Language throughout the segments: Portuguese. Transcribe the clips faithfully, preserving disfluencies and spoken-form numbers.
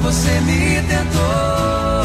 você me tentou.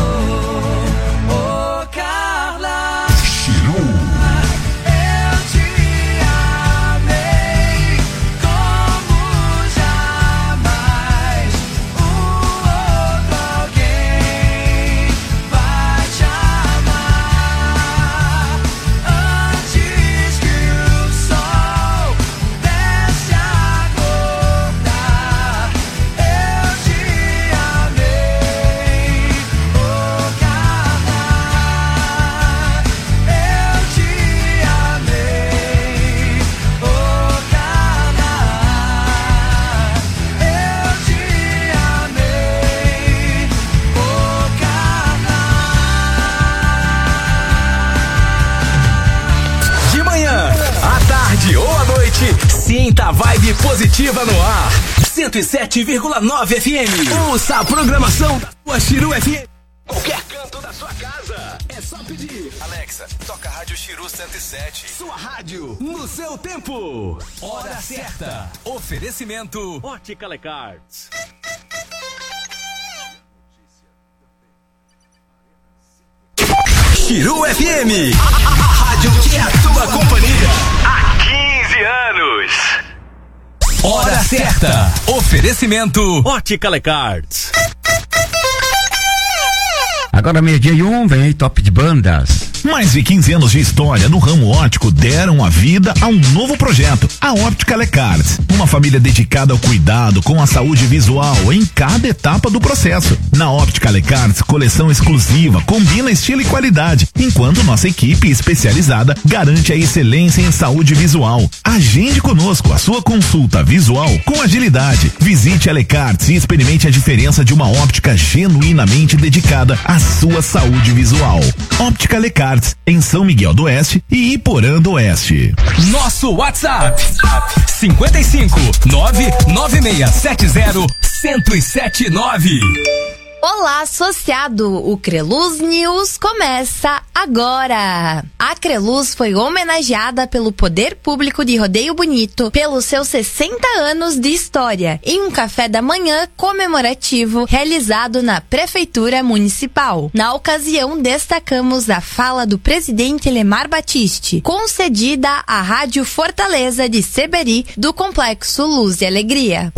Sinta a vibe positiva no ar. cento e sete vírgula nove F M. Ouça a programação da sua Chiru F M. Qualquer canto da sua casa. É só pedir. Alexa, toca a Rádio Chiru cento e sete. Sua rádio, no seu tempo. Hora certa. Oferecimento Ótica Lecards. Chiru F M. A, a, a rádio que é a tua companhia. Há quinze anos. Hora certa. Oferecimento Ótica Lecards. Agora meio-dia e um, vem aí Top de Bandas. Mais de quinze anos de história no ramo óptico deram a vida a um novo projeto, a Óptica Lecards. Uma família dedicada ao cuidado com a saúde visual em cada etapa do processo. Na Óptica Lecards, coleção exclusiva, combina estilo e qualidade, enquanto nossa equipe especializada garante a excelência em saúde visual. Agende conosco a sua consulta visual com agilidade. Visite a Lecards e experimente a diferença de uma óptica genuinamente dedicada à sua saúde visual. Óptica Lecards, em São Miguel do Oeste e Iporã do Oeste. Nosso WhatsApp cinco cinco nove nove seis sete zero um zero sete nove. Olá, associado! O Creluz News começa agora! A Creluz foi homenageada pelo Poder Público de Rodeio Bonito pelos seus sessenta anos de história em um café da manhã comemorativo realizado na Prefeitura Municipal. Na ocasião, destacamos a fala do presidente Lemar Batiste, concedida à Rádio Fortaleza de Seberi, do Complexo Luz e Alegria.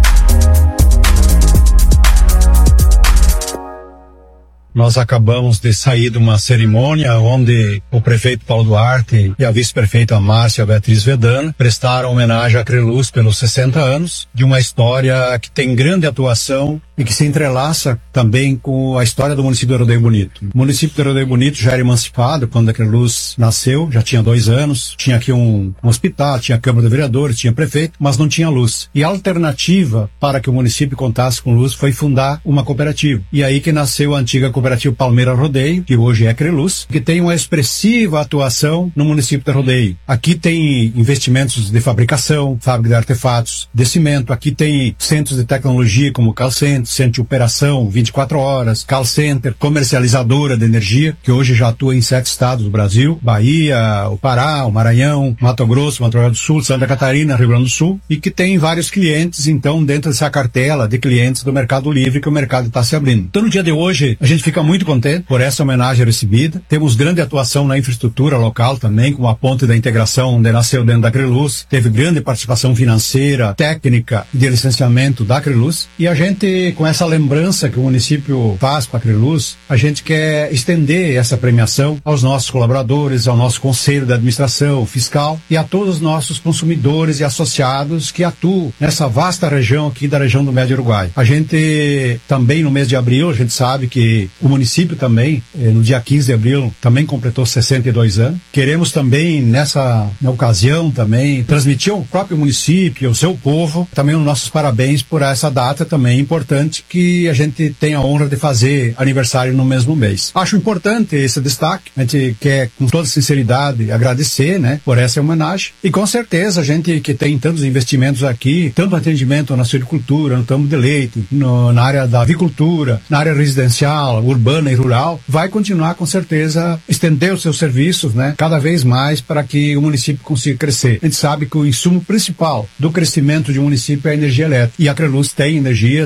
Nós acabamos de sair de uma cerimônia onde o prefeito Paulo Duarte e a vice-prefeita Márcia Beatriz Vedana prestaram homenagem à Creluz pelos sessenta anos, de uma história que tem grande atuação e que se entrelaça também com a história do município de Rodeio Bonito. O município de Rodeio Bonito já era emancipado quando a Creluz nasceu, já tinha dois anos, tinha aqui um, um hospital, tinha Câmara de Vereadores, tinha prefeito, mas não tinha luz. E a alternativa para que o município contasse com luz foi fundar uma cooperativa. E aí que nasceu a antiga cooperativa Palmeira Rodeio, que hoje é Creluz, que tem uma expressiva atuação no município de Rodeio. Aqui tem investimentos de fabricação, fábrica de artefatos, de cimento, aqui tem centros de tecnologia como o Call Center, centro de operação vinte e quatro horas, Call Center, comercializadora de energia, que hoje já atua em sete estados do Brasil, Bahia, o Pará, o Maranhão, Mato Grosso, Mato Grosso do Sul, Santa Catarina, Rio Grande do Sul, e que tem vários clientes, então, dentro dessa cartela de clientes do Mercado Livre que o mercado está se abrindo. Então, no dia de hoje, a gente fica muito contente por essa homenagem recebida. Temos grande atuação na infraestrutura local também, com a ponte da integração, onde nasceu dentro da Creluz. Teve grande participação financeira, técnica e de licenciamento da Creluz. E a gente, com essa lembrança que o município faz para a Creluz, a gente quer estender essa premiação aos nossos colaboradores, ao nosso conselho de administração fiscal e a todos os nossos consumidores e associados que atuam nessa vasta região aqui da região do Médio Uruguai. A gente também, no mês de abril, a gente sabe que o município também, no dia quinze de abril, também completou sessenta e dois anos. Queremos também, nessa na ocasião também, transmitir ao próprio município, ao seu povo, também os nossos parabéns por essa data também importante que a gente tem a honra de fazer aniversário no mesmo mês. Acho importante esse destaque. A gente quer, com toda sinceridade, agradecer, né, por essa homenagem. E com certeza, a gente que tem tantos investimentos aqui, tanto atendimento na silvicultura, no tambo de leite, no, na área da avicultura, na área residencial, urbana e rural, vai continuar com certeza estender os seus serviços, né, cada vez mais para que o município consiga crescer. A gente sabe que o insumo principal do crescimento de um município é a energia elétrica. E a Creluz tem energia, tem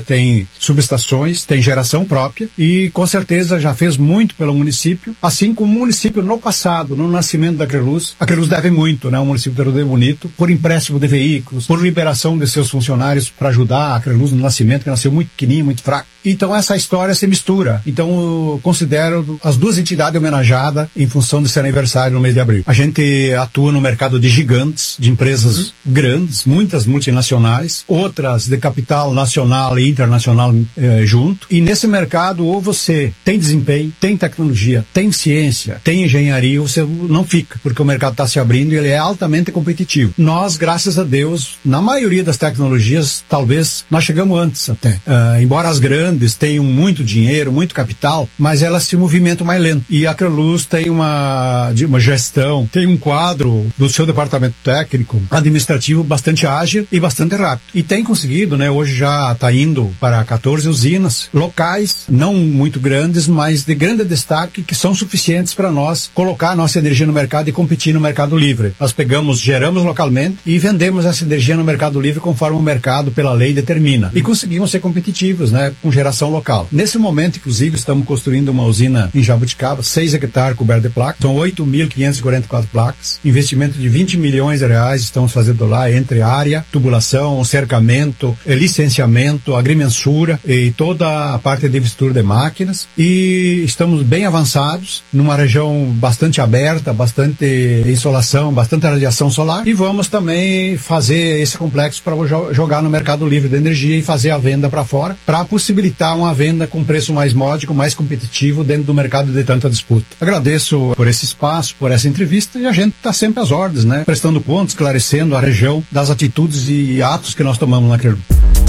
tem subestações, tem geração própria e com certeza já fez muito pelo município, assim como o município no passado, no nascimento da Acreluz. A Acreluz deve muito, né, o município de Rodeio Bonito, por empréstimo de veículos, por liberação de seus funcionários para ajudar a Acreluz no nascimento, que nasceu muito pequenininho, muito fraco. Então essa história se mistura. Então eu considero as duas entidades homenageadas em função de seu aniversário no mês de abril. A gente atua no mercado de gigantes, de empresas uhum. grandes, muitas multinacionais, outras de capital nacional e internacional eh, junto. E nesse mercado, ou você tem desempenho, tem tecnologia, tem ciência, tem engenharia, ou você não fica, porque o mercado está se abrindo e ele é altamente competitivo. Nós, graças a Deus, na maioria das tecnologias, talvez nós chegamos antes até. Uh, embora as grandes tenham muito dinheiro, muito capital, mas elas se movimentam mais lento. E a Acreluz tem uma, uma gestão, tem um quadro do seu departamento técnico, administrativo bastante ágil e bastante rápido. E tem conseguido, né? Hoje já está indo para quatorze usinas locais, não muito grandes, mas de grande destaque, que são suficientes para nós colocar a nossa energia no mercado e competir no mercado livre. Nós pegamos, geramos localmente e vendemos essa energia no mercado livre conforme o mercado, pela lei, determina. E conseguimos ser competitivos, né? Com geração local. Nesse momento, inclusive, estamos construindo uma usina em Jabuticaba, seis hectares cobertos de placas, são oito mil quinhentas e quarenta e quatro placas, investimento de vinte milhões de reais estamos fazendo lá entre área, tubulação, cercamento, licenciamento, agrimensura e toda a parte de infraestrutura de máquinas, e estamos bem avançados, numa região bastante aberta, bastante insolação, bastante radiação solar, e vamos também fazer esse complexo para jogar no mercado livre de energia e fazer a venda para fora, para possibilitar uma venda com preço mais módico, mais competitivo dentro do mercado de tanta disputa. Agradeço por esse espaço, por essa entrevista, e a gente está sempre às ordens, né? Prestando contas, esclarecendo a região das atitudes e atos que nós tomamos na Acreluz.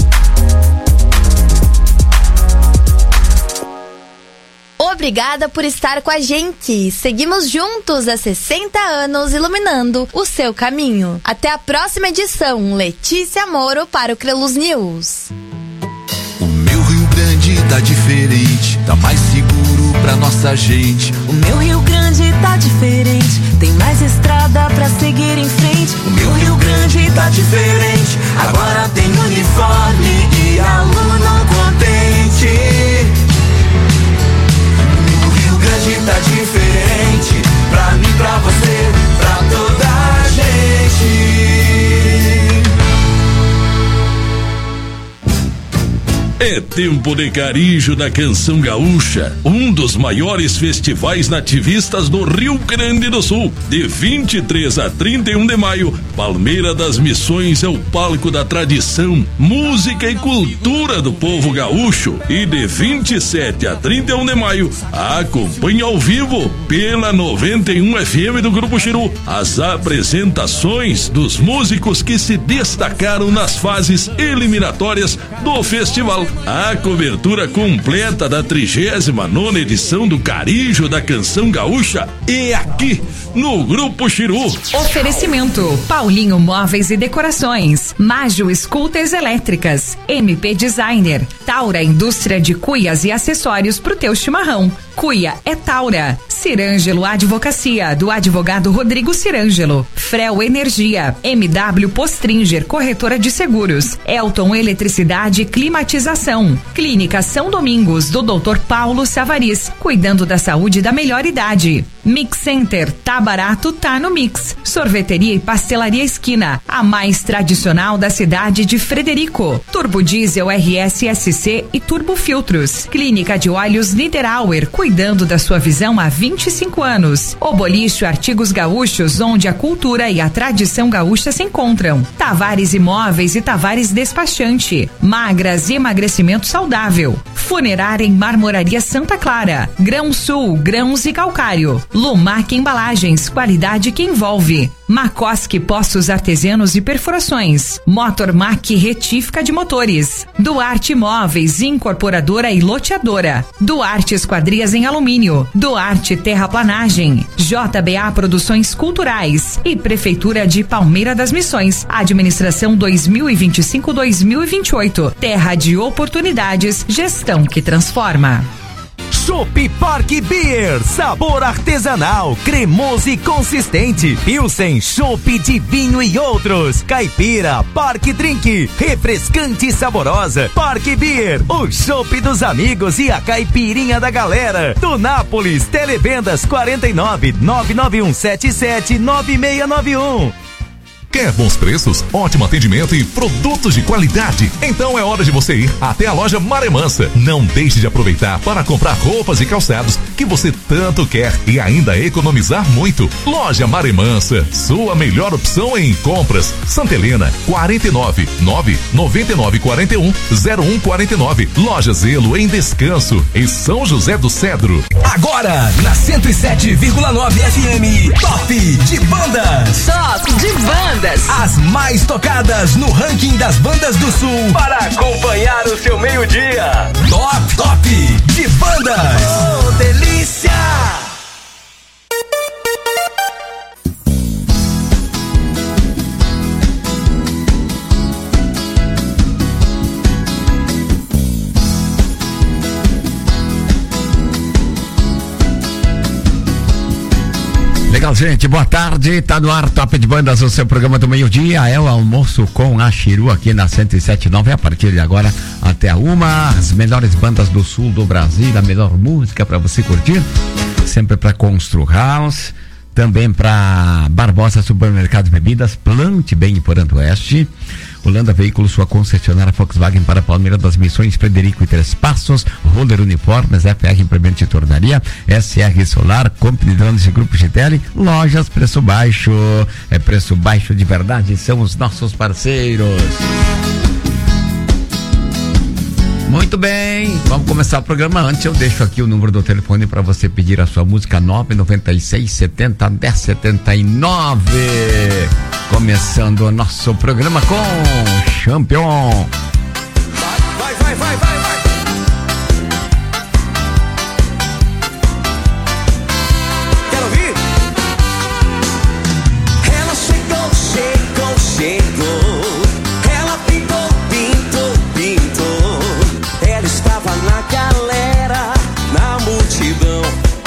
Obrigada por estar com a gente. Seguimos juntos há sessenta anos iluminando o seu caminho. Até a próxima edição. Letícia Moro para o Acreluz News. O meu Rio Grande tá diferente, tá mais seguro pra nossa gente. O meu Rio Grande tá diferente, tem mais estrada pra seguir em frente. O meu Rio Grande tá diferente, agora tem uniforme e aluno contente. O Rio Grande tá diferente, pra mim, pra você, pra toda a gente. É tempo de Carijo da Canção Gaúcha, um dos maiores festivais nativistas do Rio Grande do Sul. De vinte e três a trinta e um de maio, Palmeira das Missões é o palco da tradição, música e cultura do povo gaúcho. E de vinte e sete a trinta e um de maio, acompanhe ao vivo pela noventa e um F M do Grupo Chiru as apresentações dos músicos que se destacaram nas fases eliminatórias do festival. A cobertura completa da trigésima nona edição do Carijo da Canção Gaúcha é aqui no Grupo Chiru. Oferecimento: Paulinho Móveis e Decorações, Mágio Scooters Elétricas, M P Designer, Taura Indústria de Cuias e Acessórios pro teu chimarrão. Cuia é Taura. Cirângelo Advocacia, do advogado Rodrigo Cirângelo. Frel Energia, M W Postringer, corretora de seguros. Elton Eletricidade e Climatização. Clínica São Domingos, do doutor Paulo Savariz, cuidando da saúde da melhor idade. Mix Center, tá barato, tá no Mix. Sorveteria e Pastelaria Esquina, a mais tradicional da cidade de Frederico. Turbo Diesel R S S C e Turbo Filtros. Clínica de Óleos Niederauer, cuidando da sua visão há vinte e cinco anos. O Bolicho Artigos Gaúchos, onde a cultura e a tradição gaúcha se encontram. Tavares Imóveis e Tavares Despachante. Magras e emagrecimento saudável. Funerária em Marmoraria Santa Clara. Grão Sul, grãos e calcário. Lumac Embalagens, qualidade que envolve. Macoski Poços Artesianos e Perfurações. Motormac Retífica de Motores. Duarte Imóveis, incorporadora e loteadora. Duarte Esquadrias em Alumínio. Duarte Terraplanagem. J B A Produções Culturais e Prefeitura de Palmeira das Missões. Administração dois mil e vinte e cinco a dois mil e vinte e oito. Terra de oportunidades, gestão que transforma. Chopp Park Beer, sabor artesanal, cremoso e consistente. Pilsen, chopp de vinho e outros. Caipira, Park Drink, refrescante e saborosa. Park Beer, o chopp dos amigos e a caipirinha da galera. Do Nápoles, televendas quarenta e nove, nove nove um sete sete, nove seis nove um. Quer bons preços, ótimo atendimento e produtos de qualidade? Então é hora de você ir até a loja Maré Mansa. Não deixe de aproveitar para comprar roupas e calçados que você tanto quer e ainda economizar muito. Loja Maré Mansa, sua melhor opção em compras. Santa Helena, quarenta e nove, nove nove nove quatro um, zero um quatro nove. Loja Zelo em Descanso, em São José do Cedro. Agora, na cento e sete vírgula nove F M, Top de Bandas. Top de Bandas. As mais tocadas no ranking das bandas do Sul para acompanhar o seu meio-dia. Top, top de bandas. Oh, delícia! Legal, gente, boa tarde, tá no ar Top de Bandas, o seu programa do meio-dia, é o almoço com a Chiru aqui na cento e sete vírgula nove, a partir de agora até a uma, as melhores bandas do sul do Brasil, a melhor música para você curtir, sempre para Constru House, também para Barbosa Supermercados e Bebidas, Plante Bem em Poranto Oeste, Holanda Veículos, sua concessionária Volkswagen para Palmeiras das Missões, Frederico e Três Passos, Roller Uniformes, F R Implemento de Tornaria, S R Solar, Company Drones e Grupo G T L, Lojas Preço Baixo, é preço baixo de verdade, são os nossos parceiros. Muito bem, vamos começar o programa. Antes eu deixo aqui o número do telefone para você pedir a sua música, nove nove seis, setenta, dez, setenta e nove. Começando o nosso programa com Champion. Vai, vai, vai, vai, vai. Quero ouvir? Ela chegou, chegou, chegou. Ela pintou, pintou, pintou. Ela estava na galera, na multidão.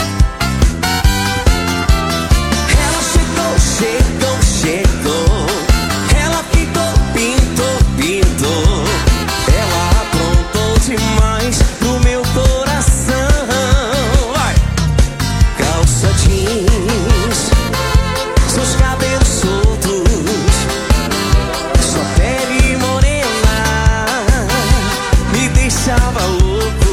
Ela chegou, chegou, chegou. Ela pintou, pintou, pintou. Ela aprontou demais no meu coração. Vai! Calça jeans, seus cabelos soltos, sua pele morena me deixava louco.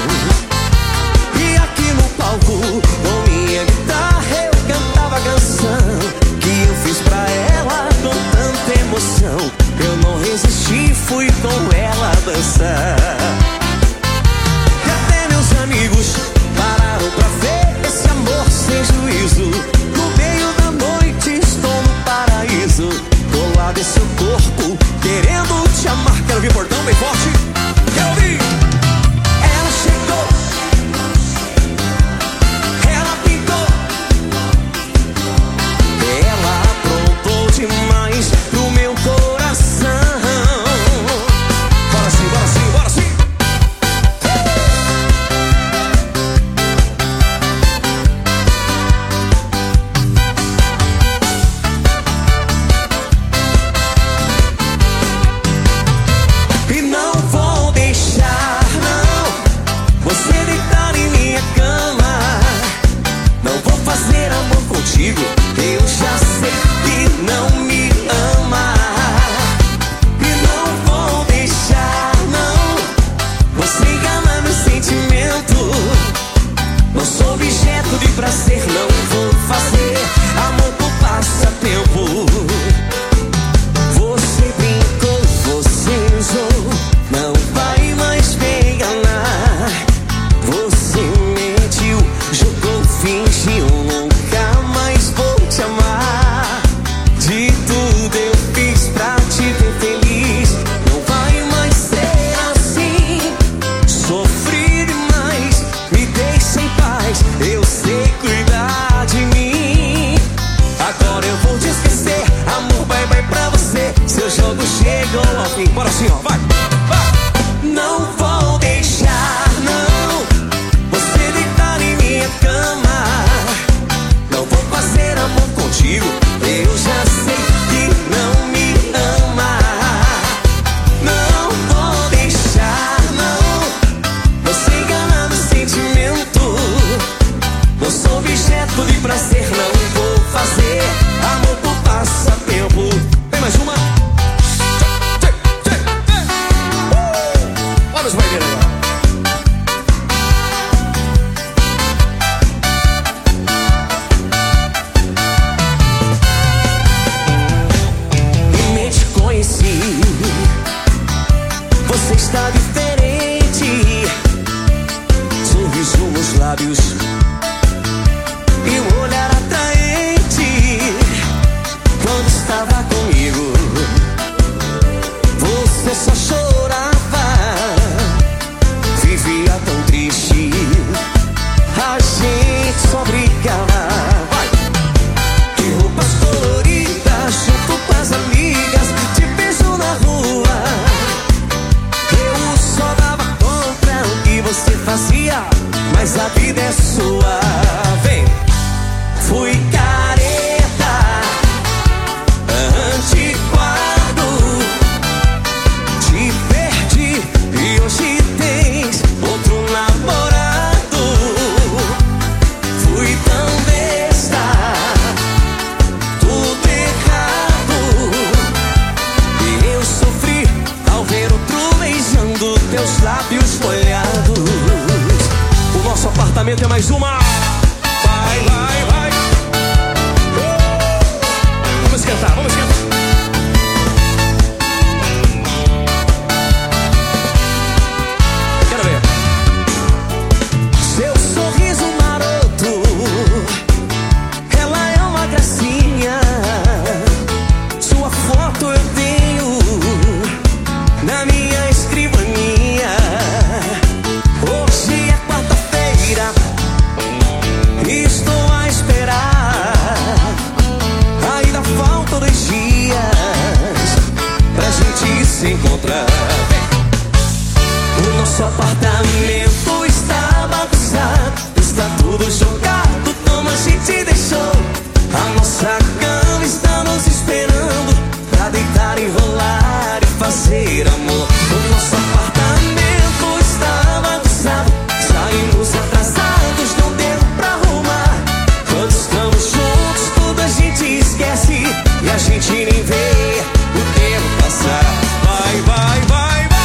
E aqui no palco, com minha guitarra, eu cantava a canção que eu fiz pra ela com tanta emoção. Eu não resisti, fui com ela dançar. E até meus amigos pararam pra ver esse amor sem juízo. No meio da noite estou no paraíso, colado em seu corpo, querendo te amar. Quero ouvir portão bem forte. Quero ouvir. Ela chegou, ela pintou, ela aprontou demais pro meu coração. Bora sim, bora sim, bora sim. E não vou deixar, não, você deitar em minha cama. Não vou fazer amor contigo, eu já sei que não me ama. E não vou deixar, não, você engana meu sentimento. Não sou objeto de prazer, não vou fazer amor por passatempo. Você brincou, você usou, não vai mais me enganar. Você mentiu, jogou, fingiu, nunca mais vou te amar. De tudo eu fiz pra te ver feliz, não vai mais ser assim. Sofri demais, me deixa em paz, eu sei cuidar de mim. Agora eu vou te esquecer, amor, bye bye pra você. Seu jogo chegou ao fim. Bora assim, ó, vai, vai. Não vou deixar, não, você comigo. Eu já sei que não me ama. Não vou deixar, não. Você engana no sentimento. Não sou objeto de prazer, não vou fazer amor por passatempo. Tem mais uma? Olha os bailando agora. Nem te conheci, você está diferente. Sorriso nos lábios e um olhar atraente. Quando estava comigo, você só chorava, vivia tão triste, a gente só brigava. Vai! Que roupas coloridas, junto com as amigas, te beijo na rua. Eu só dava contra o que você fazia, mas a vida é sua. Vem! Fui careta, antiquado, te perdi e hoje tens outro namorado. Fui tão besta, tudo errado, e eu sofri ao ver outro beijando teus lábios molhados. O nosso apartamento é mais uma. Vai, vai, vai. Uh! Vamos esquentar, vamos esquentar. Quero ver. Seu sorriso maroto, ela é uma gracinha. Sua foto eu tenho na minha escrivaninha. Hoje é quarta-feira, estou a esperar. Ainda faltam dois dias pra gente se encontrar. O nosso apartamento está bagunçado, está tudo jogado como a gente deixou. A nossa cama está nos esperando pra deitar, enrolar e fazer amor. O nosso apartamento está bagunçado, saímos atrasados, não deu pra arrumar. Quando estamos juntos, tudo a gente esquece e a gente nem vê o tempo passar. Vai, vai, vai, vai.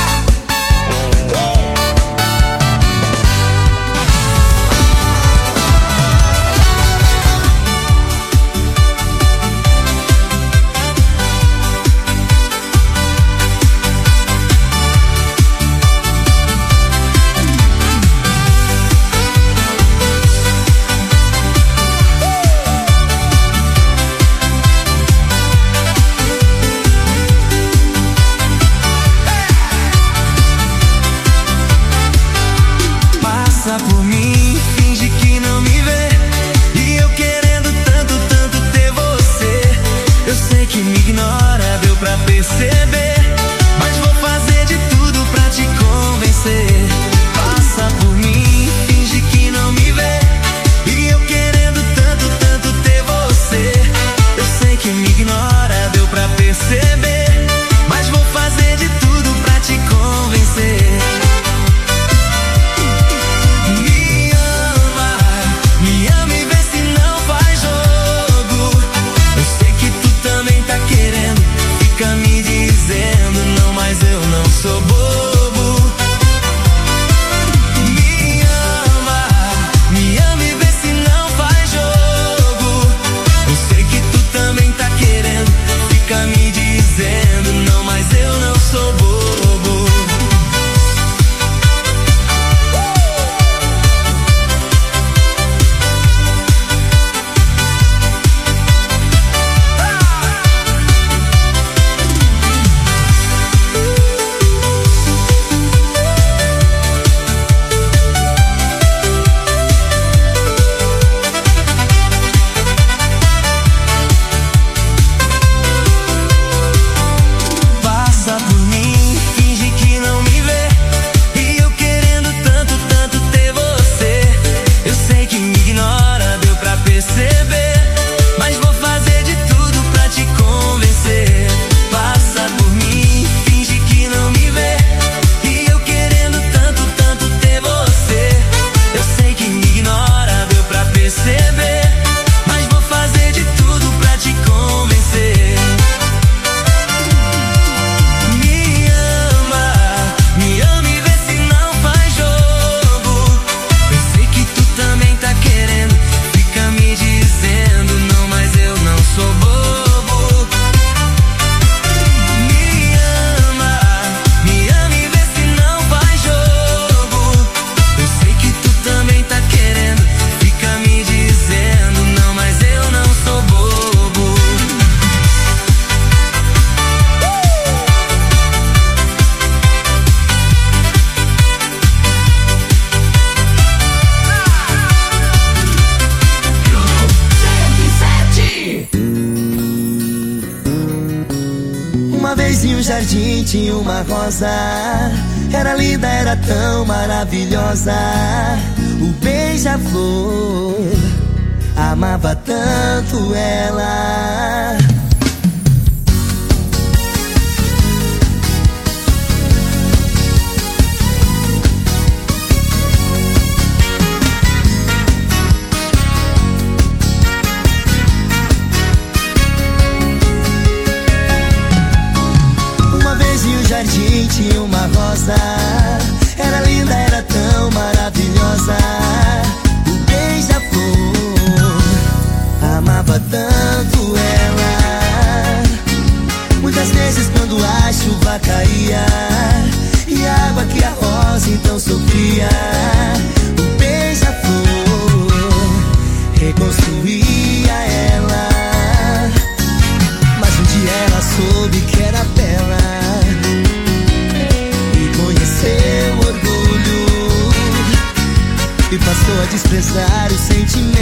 Passa por mim, finge que não me vê, e eu querendo tanto, tanto ter você. Eu sei que me ignora, deu pra perceber, mas vou fazer de tudo pra te convencer. Passa por mim, finge que não me vê, e eu querendo tanto, tanto ter você. Eu sei que me ignora, deu pra perceber, mas vou fazer de tudo pra te convencer. Sou bobo. Me ama, me ama e vê se não faz jogo. Eu sei que tu também tá querendo, fica me dizendo não, mas eu não sou bobo. jardim tinha uma rosa. Era linda, era tão maravilhosa. O beija-flor amava tanto ela. No jardim tinha uma rosa. Era linda, era tão maravilhosa. O beija-flor amava tanto ela. Muitas vezes quando a chuva caía e a água que a rosa então sofria, o beija-flor reconstruía ela. Mas um dia ela soube que era bela e conheceu o orgulho e passou a desprezar os sentimentos.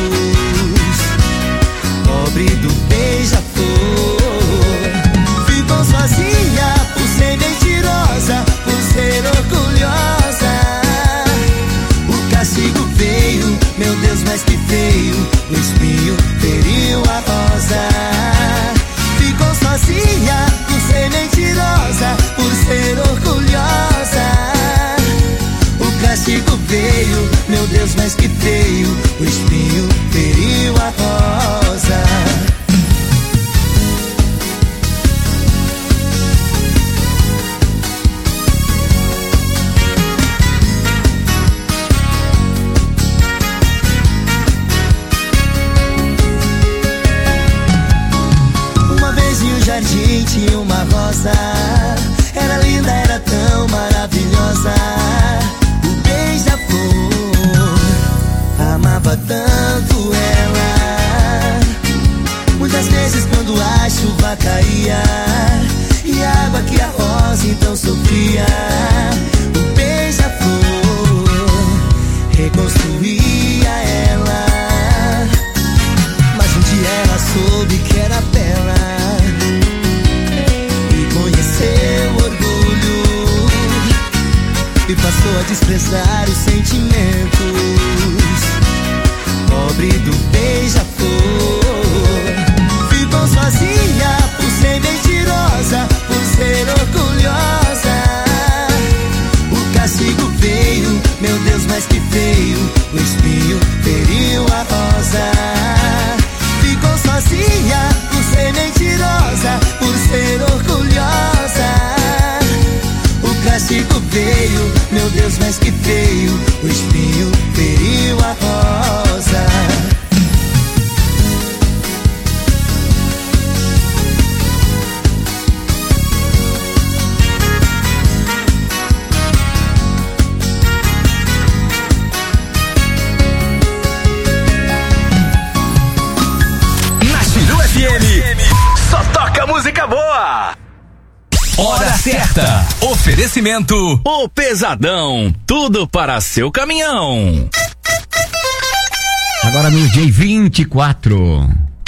Pobre do beija-flor ficou sozinha por ser mentirosa, por ser orgulhosa. O castigo veio, meu Deus, mas que feio. O espinho feriu a rosa. Ficou sozinha por ser mentirosa, por ser orgulhosa. O castigo veio, meu Deus, mas que feio. O espinho feriu a rosa. Jardim tinha uma rosa. Era linda, era tão maravilhosa. O beija-flor amava tanto ela. Muitas vezes quando a chuva caía e a água que a rosa então sofria, o beija-flor reconstruía ela. Mas um dia ela soube que era bela e conheceu o orgulho e passou a desprezar os sentimentos. Pobre do beija-flor ficou sozinha por ser mentirosa, por ser orgulhosa. O castigo veio, meu Deus, mas que feio. O espinho feriu a rosa. Ficou sozinha por ser mentirosa, por ser orgulhosa. O castigo veio, meu Deus, mas que feio. O espinho feriu a rosa. Só toca música boa. Hora certa. Oferecimento O Pesadão. Tudo para seu caminhão. Agora no dia vinte e quatro.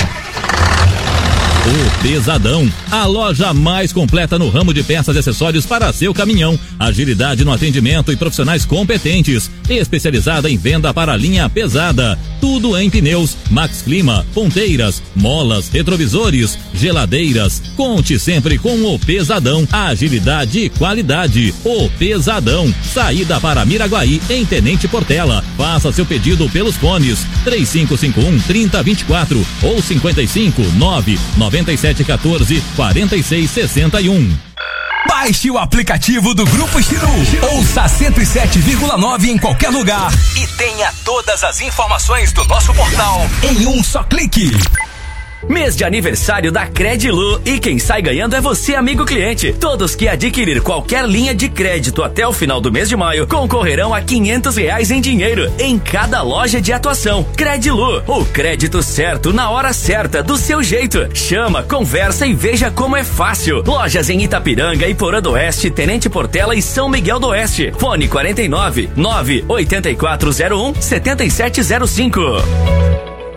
O Pesadão, a loja mais completa no ramo de peças e acessórios para seu caminhão. Agilidade no atendimento e profissionais competentes. Especializada em venda para a linha pesada. Tudo em pneus, Max Clima, ponteiras, molas, retrovisores, geladeiras. Conte sempre com o Pesadão. Agilidade e qualidade. O Pesadão. Saída para Miraguaí, em Tenente Portela. Faça seu pedido pelos fones três cinco cinco um, três zero dois quatro ou cinco cinco nove nove sete um quatro, quatro seis seis um. Baixe o aplicativo do Grupo Chiru. Ouça cento e sete vírgula nove em qualquer lugar e tenha todas as informações do nosso portal em um só clique. Mês de aniversário da Credilu e quem sai ganhando é você, amigo cliente. Todos que adquirir qualquer linha de crédito até o final do mês de maio concorrerão a quinhentos reais em dinheiro em cada loja de atuação. Credilu, o crédito certo na hora certa, do seu jeito. Chama, conversa e veja como é fácil. Lojas em Itapiranga, Iporã do Oeste, Tenente Portela e São Miguel do Oeste. Fone quarenta e nove, nove oito quatro zero um, sete sete zero cinco.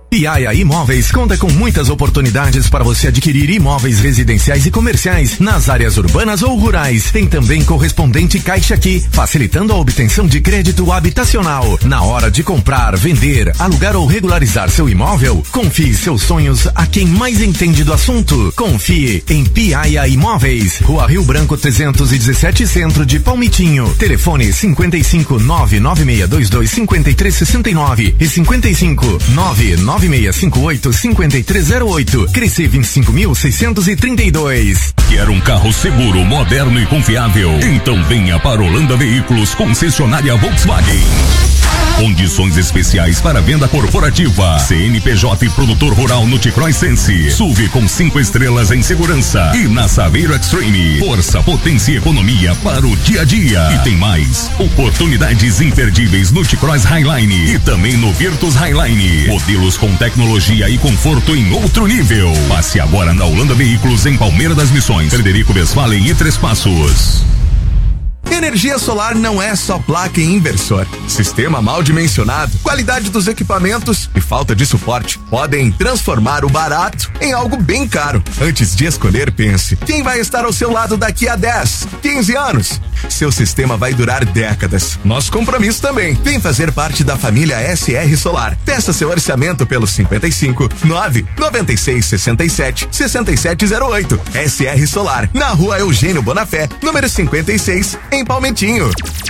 Piaia Imóveis conta com muitas oportunidades para você adquirir imóveis residenciais e comerciais nas áreas urbanas ou rurais. Tem também correspondente Caixa Aqui, facilitando a obtenção de crédito habitacional. Na hora de comprar, vender, alugar ou regularizar seu imóvel, confie seus sonhos a quem mais entende do assunto. Confie em Piaia Imóveis, Rua Rio Branco trezentos e dezessete, Centro de Palmitinho. Telefone cinquenta e cinco, nove nove seis dois dois, cinquenta e três sessenta e nove e cinquenta e cinco, nove nove seis cinco oito, cinquenta e três zero oito. Cresce vinte e cinco mil seiscentos e trinta e dois. Quer um carro seguro, moderno e confiável? Então venha para Holanda Veículos, concessionária Volkswagen. Condições especiais para venda corporativa. C N P J e produtor rural no T-Cross Sense. S U V com cinco estrelas em segurança. E na Saveiro Extreme. Força, potência e economia para o dia a dia. E tem mais. Oportunidades imperdíveis no T-Cross Highline. E também no Virtus Highline. Modelos com tecnologia e conforto em outro nível. Passe agora na Holanda Veículos em Palmeira das Missões. Frederico Westphalen e Três Passos. Energia solar não é só placa e inversor. Sistema mal dimensionado, qualidade dos equipamentos e falta de suporte podem transformar o barato em algo bem caro. Antes de escolher, pense: quem vai estar ao seu lado daqui a dez, quinze anos? Seu sistema vai durar décadas. Nosso compromisso também. Vem fazer parte da família S R Solar. Peça seu orçamento pelo cinquenta e cinco, nove noventa e seis, sessenta e sete, sessenta e sete zero oito. S R Solar, na Rua Eugênio Bonafé, número cinquenta e seis, em Palmitinho.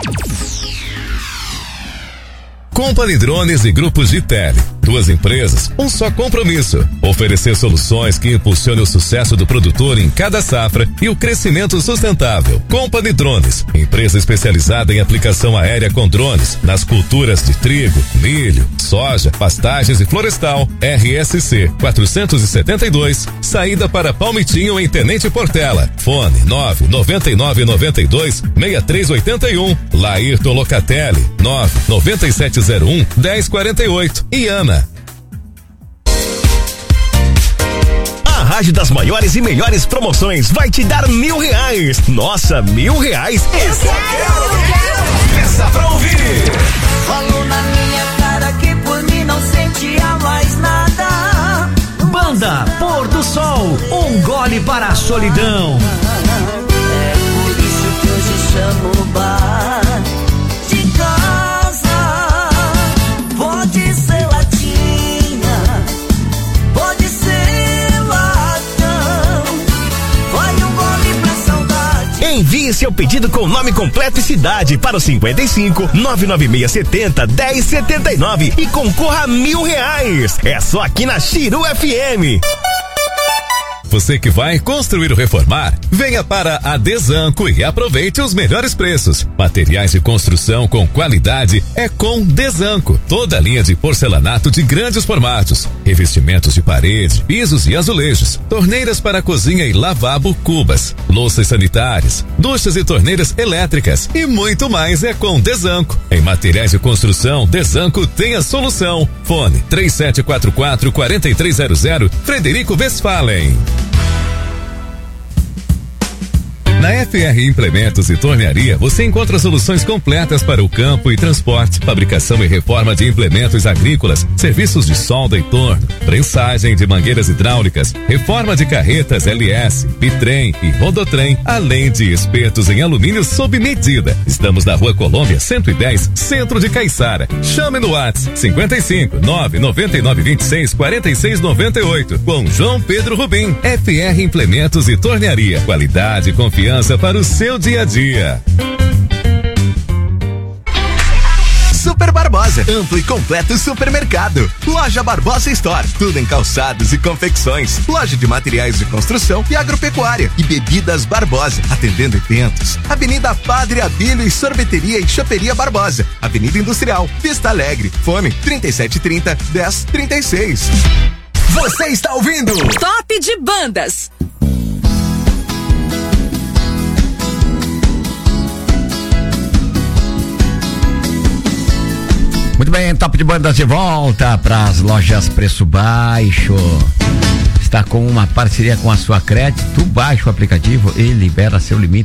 Company Drones e Grupos de Tele. Duas empresas, um só compromisso. Oferecer soluções que impulsionem o sucesso do produtor em cada safra e o crescimento sustentável. Company Drones, empresa especializada em aplicação aérea com drones nas culturas de trigo, milho, soja, pastagens e florestal. R S C quatrocentos e setenta e dois, saída para Palmitinho em Tenente Portela. Fone nove nove nove nove dois, seis três oito um. Laírton Locatelli nove nove sete zero um, um zero quatro oito. E Ana. A Rádio das maiores e melhores promoções vai te dar mil reais. Nossa, mil reais? Eu quero, eu quero. Peça pra ouvir. Falou na minha cara que por mim não sentia mais nada. Banda Pôr do Sol, um gole para a solidão. É por isso que hoje chamo o bar de casa. Pode ser latinha, pode ser latão. Vai um gole pra saudade. Envie seu pedido com nome completo e cidade para o cinquenta e cinco, nove nove seis setenta, dez setenta e nove e concorra a mil reais. É só aqui na Chiru F M. Você que vai construir ou reformar, venha para a Desanco e aproveite os melhores preços. Materiais de construção com qualidade é com Desanco. Toda a linha de porcelanato de grandes formatos, revestimentos de parede, pisos e azulejos, torneiras para cozinha e lavabo, cubas, louças sanitárias, duchas e torneiras elétricas e muito mais é com Desanco. Em materiais de construção, Desanco tem a solução. Fone três sete quatro quatro, quatro três zero zero, Frederico Westphalen. Na F R Implementos e Tornearia, você encontra soluções completas para o campo e transporte, fabricação e reforma de implementos agrícolas, serviços de solda e torno, prensagem de mangueiras hidráulicas, reforma de carretas L S, bitrem e rodotrem, além de espetos em alumínio sob medida. Estamos na Rua Colômbia cento e dez, Centro de Caiçara. Chame no WhatsApp cinquenta e cinco, nove nove nove, vinte e seis, quarenta e seis noventa e oito com João Pedro Rubim. F R Implementos e Tornearia, qualidade e confiança para o seu dia a dia. Super Barbosa, amplo e completo supermercado. Loja Barbosa Store, tudo em calçados e confecções. Loja de materiais de construção e agropecuária. E bebidas Barbosa, atendendo eventos. Avenida Padre Abílio e Sorveteria e Choperia Barbosa. Avenida Industrial, Vista Alegre. Fone trinta e sete trinta, dez trinta e seis. Você está ouvindo Top de Bandas. Muito bem, Top de Bandas de volta para as lojas Preço Baixo. Está com uma parceria com a sua Crédito. Baixa o aplicativo e libera seu limite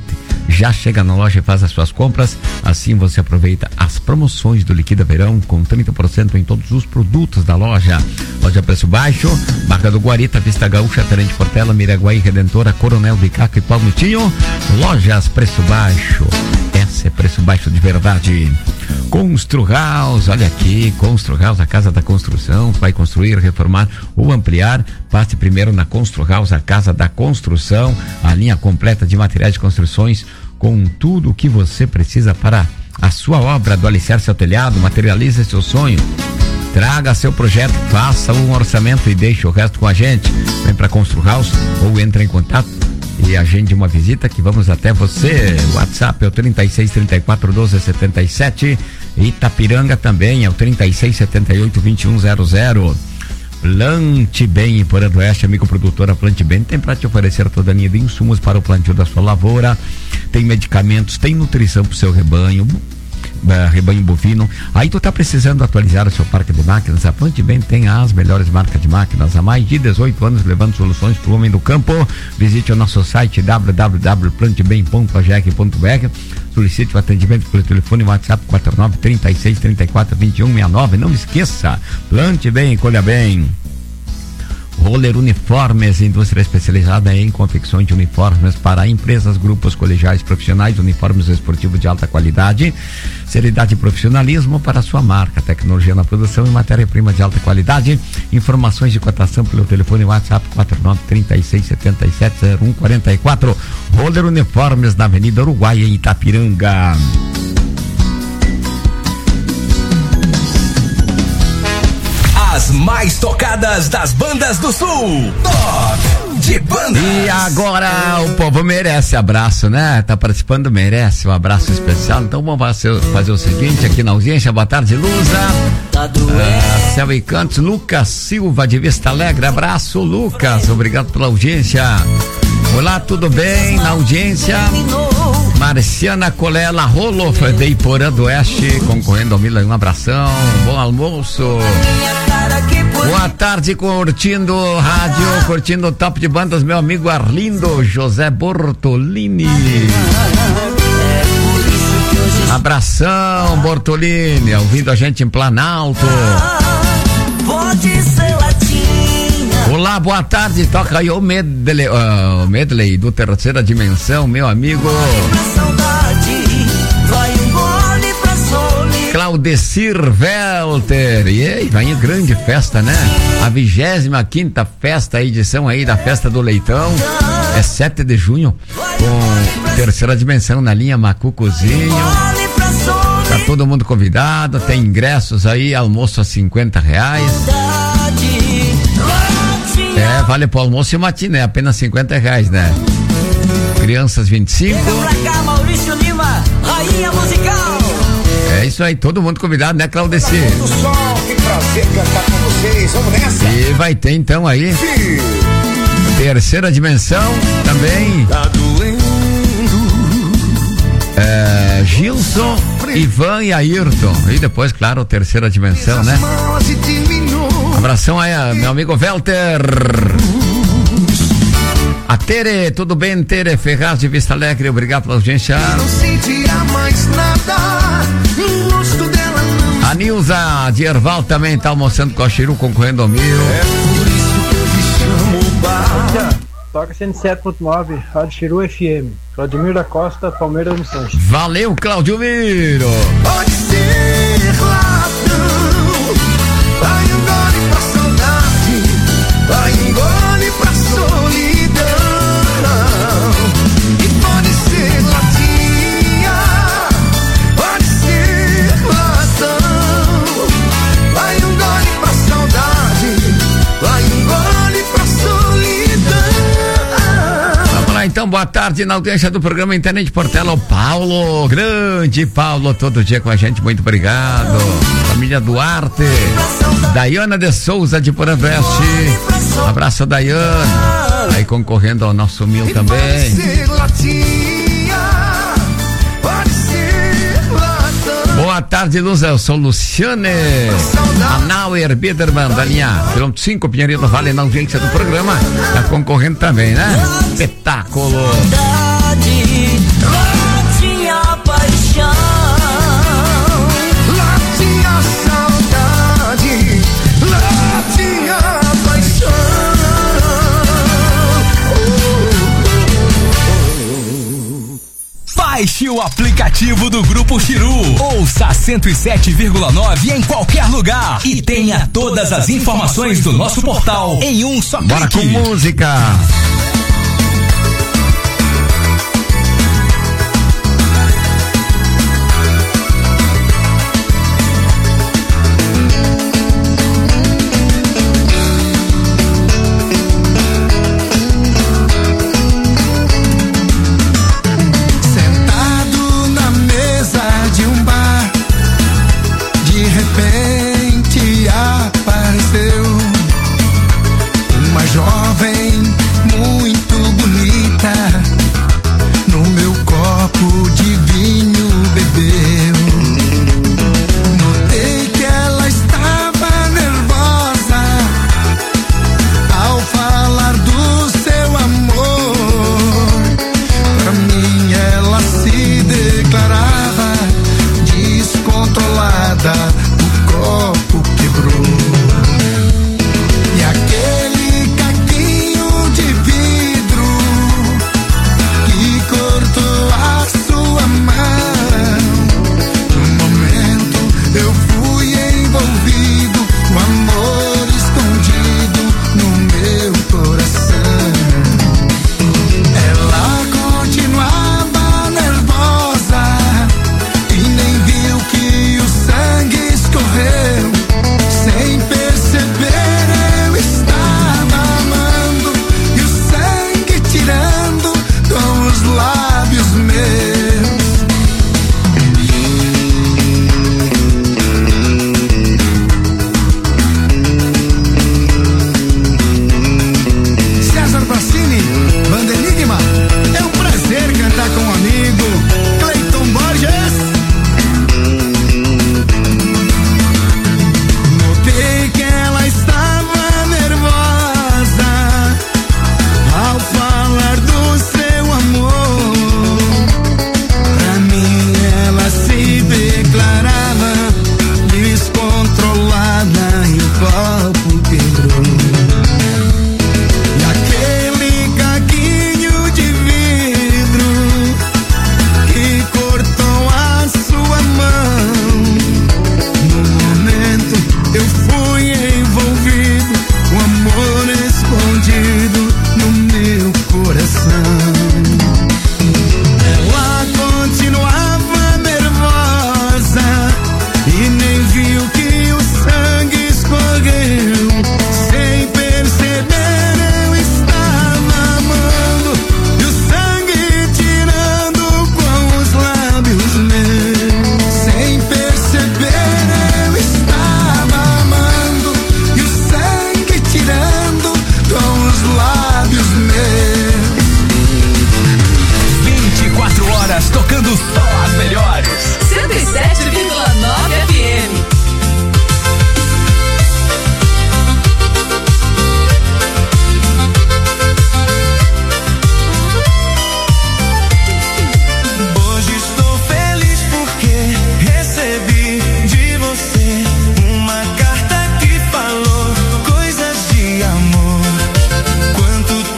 já chega na loja e faz as suas compras. Assim você aproveita as promoções do Liquida Verão com trinta por cento em todos os produtos da loja. Loja Preço Baixo, Barra do Guarita, Vista Gaúcha, Tenente Portela, Miraguaí, Redentora, Coronel Bicaco e Palmitinho. Lojas Preço Baixo, esse é preço baixo de verdade. Constru House, olha aqui, Constru House, a casa da construção. Vai construir, reformar ou ampliar? Passe primeiro na Constru House, a casa da construção, a linha completa de materiais de construções com tudo o que você precisa para a sua obra, do alicerce ao telhado. Materialize seu sonho. Traga seu projeto, faça um orçamento e deixe o resto com a gente. Vem para Constru House ou entre em contato e agende uma visita que vamos até você. O WhatsApp é o trinta e seis, trinta e quatro, doze, setenta e sete. Itapiranga também é o trinta e seis, setenta e oito, vinte e um zero zero. Plante Bem, em Porã do Oeste, amigo produtora Plante Bem, tem para te oferecer toda a linha de insumos para o plantio da sua lavoura. Tem medicamentos, tem nutrição para o seu rebanho. Uh, rebanho bovino. Aí tu tá precisando atualizar o seu parque de máquinas. A Plante Bem tem as melhores marcas de máquinas há mais de dezoito anos, levando soluções para o homem do campo. Visite o nosso site w w w ponto plante bem ponto a g e c ponto b r. Solicite o atendimento pelo telefone WhatsApp quatro nove, trinta e seis, trinta e quatro, vinte e um sessenta e nove. Não esqueça, Plante Bem, colha bem. Roller Uniformes, indústria especializada em confecções de uniformes para empresas, grupos, colegiais, profissionais, uniformes esportivos de alta qualidade, seriedade e profissionalismo para a sua marca, tecnologia na produção e matéria-prima de alta qualidade. Informações de cotação pelo telefone WhatsApp quatro nove, trinta e seis, setenta e sete, zero um quarenta e quatro. Roller Uniformes, na Avenida Uruguai, em Itapiranga. As mais tocadas das bandas do Sul. Top de bandas. E agora o povo merece abraço, né? Tá participando, merece um abraço especial. Então vamos fazer, fazer o seguinte aqui na audiência. Boa tarde, Lusa. Tá doendo. Ah, Céu e Cantos, Lucas Silva de Vista Alegre. Abraço, Lucas. Obrigado pela audiência. Olá, tudo bem? Na audiência, Marciana Colela Rolo de Iporã do Oeste, concorrendo ao Mila. Um abração, bom almoço. Boa tarde, curtindo rádio, curtindo o top de bandas, meu amigo Arlindo José Bortolini. Abração, Bortolini, ouvindo a gente em Planalto. Pode ser latinha. Olá, boa tarde, toca aí o medley, uh, medley do Terceira Dimensão, meu amigo Claudecir Welter. E aí, vai em grande festa, né? A vigésima quinta festa, edição aí da Festa do Leitão, é sete de junho, com Terceira Dimensão na linha Macucozinho. Tá todo mundo convidado, tem ingressos aí, almoço a cinquenta reais. É, vale pro almoço e matiné, apenas cinquenta reais, né? Crianças vinte e cinco. É isso aí, todo mundo convidado, né, Claudeci? Que prazer cantar com vocês, vamos nessa. E vai ter então aí Terceira Dimensão também. Tá doendo. É, Gilson, Ivan e Ayrton. E depois, claro, Terceira Dimensão, né? Abração aí, meu amigo Welter. A Tere, tudo bem, Tere Ferraz de Vista Alegre, obrigado pela audiência. Não sentirá mais nada, o rosto dela não. A Nilza de Erval também tá almoçando com a Chiru, concorrendo ao mil. É por isso que eu te chamo bar. Toca cento e sete ponto nove, Rádio Chiru F M. Claudimiro da Costa, Palmeiras Missões. Valeu, Claudio Miro. Pode ser ladrão, vai um gole pra saudade, vai um gole pra solidão. E pode ser latinha, pode ser latão, vai um gole pra saudade, vai um gole pra solidão. Vamos lá então, boa tarde na audiência do programa Internet Portela, o Paulo, grande Paulo, todo dia com a gente, muito obrigado. Família Duarte, Daiana de Souza de Porã do Oeste, abraço Daiana, aí concorrendo ao nosso mil também. Pode ser latinha, pode ser latão. Boa tarde, Luz, eu sou Luciane Anauer Biederman, da linha quilômetro cinco, Pinheirinho do Vale, na audiência do programa, tá concorrendo também, né? Espetáculo. Baixe o aplicativo do Grupo Chiru. Ouça cento e sete vírgula nove em qualquer lugar e tenha todas as informações do nosso portal em um só clique. Bora com música.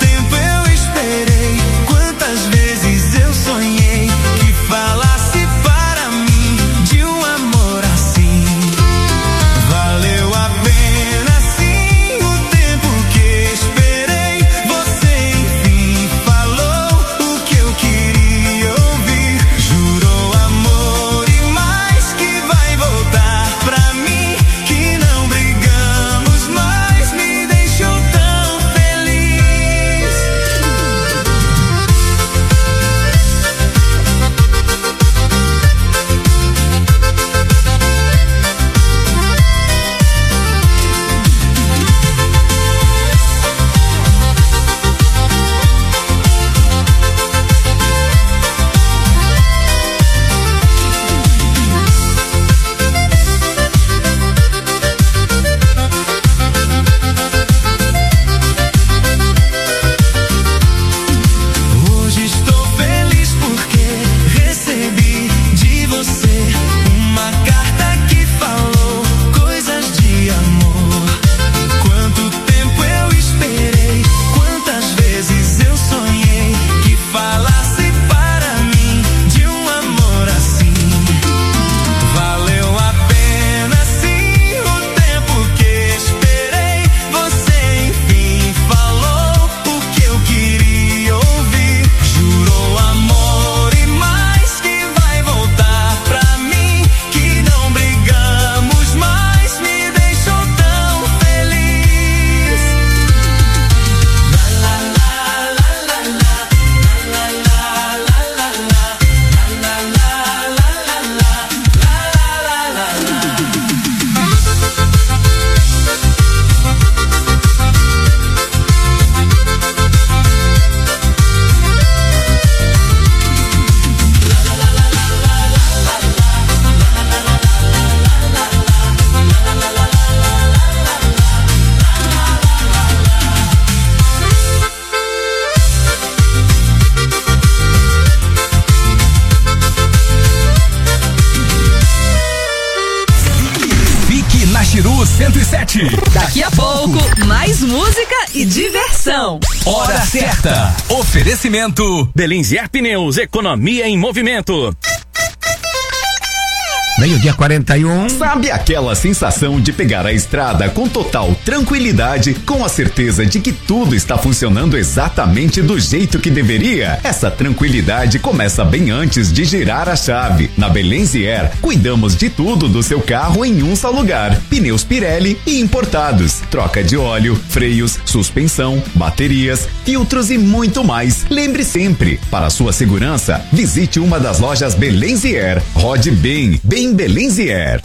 Quantas vezes eu sonhei que falasse sete. Daqui a pouco, mais música e diversão. Hora certa. Oferecimento Belenzier Pneus, economia em movimento. Meio-dia quarenta e um. Sabe aquela sensação de pegar a estrada com total tranquilidade, com a certeza de que tudo está funcionando exatamente do jeito que deveria? Essa tranquilidade começa bem antes de girar a chave. Na Belenzier, cuidamos de tudo do seu carro em um só lugar. Pneus Pirelli e importados, troca de óleo, freios, suspensão, baterias, filtros e muito mais. Lembre sempre, para sua segurança, visite uma das lojas Belenzier. Rode bem, bem Belenzier.